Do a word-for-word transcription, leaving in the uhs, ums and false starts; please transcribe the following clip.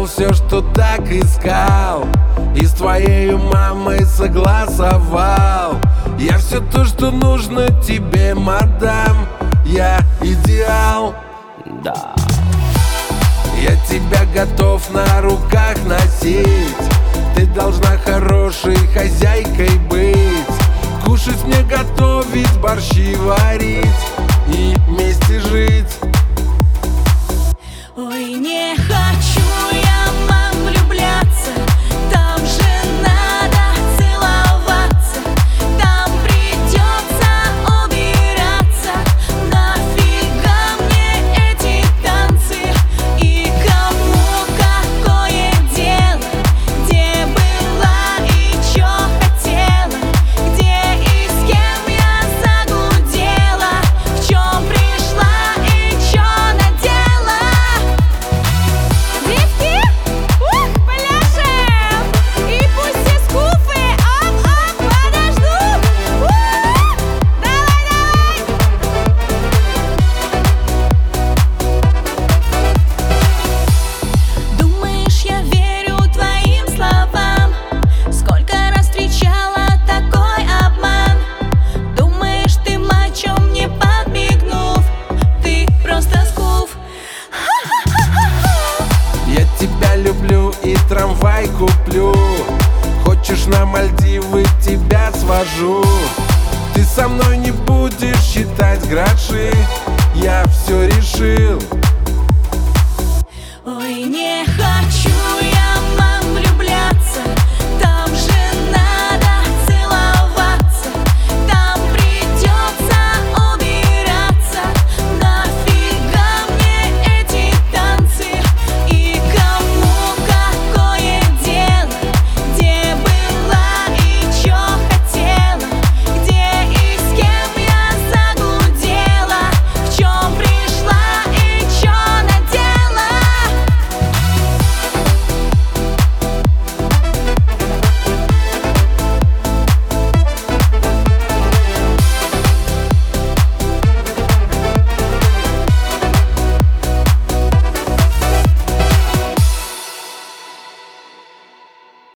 нашел все, что так искал, и с твоей мамой согласовал. Я все то, что нужно тебе, мадам. Я идеал. Да. Я тебя готов на руках носить. Ты должна хорошей хозяйкой быть, кушать мне готовить, борщи варить и вместе жить. Ой, не хочу я, мам, влюбляться. Там же надо целоваться, там придется убираться. Нафига мне эти танцы? И кому какое дело? Где была и чё хотела? Где и с кем я загудела? В чём пришла и чё надела? Девки, ух, пляшем! И пусть все скуфы, оп-оп, подождут! Ух! Давай, давай! Думаешь, я верю твоим словам? Сколько раз встречала такой обман? Думаешь, ты мачо, мне подмигнув? Ты просто скуф. Я тебя люблю и трамвай куплю. Хочешь на Мальдивы, тебя свожу. Ты со мной не будешь считать гроши.